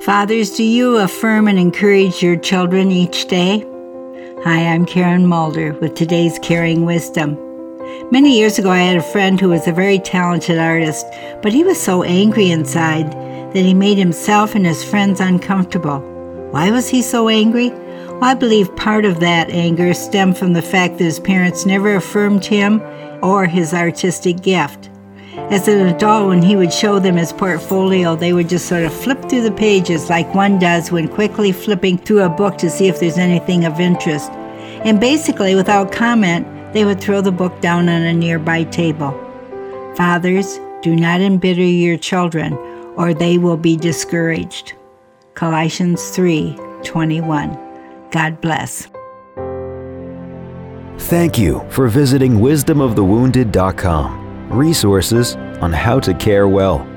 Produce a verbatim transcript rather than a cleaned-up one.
Fathers, do you affirm and encourage your children each day? Hi, I'm Karen Mulder with today's Caring Wisdom. Many years ago, I had a friend who was a very talented artist, but he was so angry inside that he made himself and his friends uncomfortable. Why was he so angry? Well, I believe part of that anger stemmed from the fact that his parents never affirmed him or his artistic gift. As an adult, when he would show them his portfolio, they would just sort of flip through the pages like one does when quickly flipping through a book to see if there's anything of interest. And basically, without comment, they would throw the book down on a nearby table. Fathers, do not embitter your children, or they will be discouraged. Colossians three twenty-one. God bless. Thank you for visiting wisdom of the wounded dot com. Resources on how to care well.